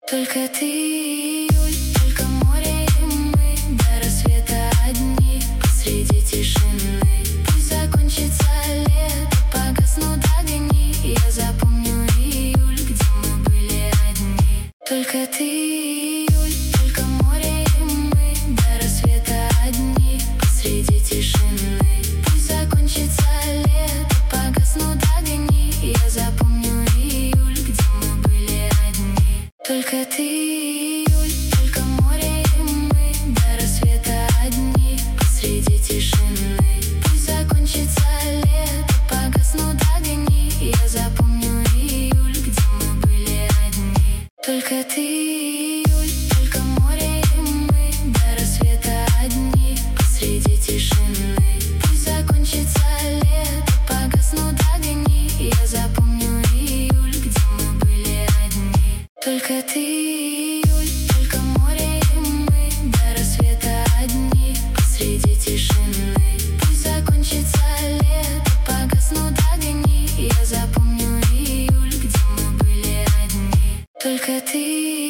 Только ты и июль, только море и мы до рассвета одни посреди тишины. Пусть закончится лето, погаснут огни, я запомню июль, где мы были одни. Только ты и июль, только море и мы до рассвета одни посреди тишины. Пусть закончится лето, погаснут огни, я запомню июль, где мы были одни. Только ты и июль, только море и мы до рассвета одни посреди тишины. Пусть закончится лето, погаснут огни, я запомню июль, где мы были одни. Только ты и июль, только море и мы до рассвета одни посреди тишины. Пусть закончится лето, погаснут огни, я запомню июль, где мы были одни. Только ты и июль, только море и мы до рассвета одни посреди тишины. Пусть закончится лето, погаснут огни, я запомню июль, где мы были одни. Только ты.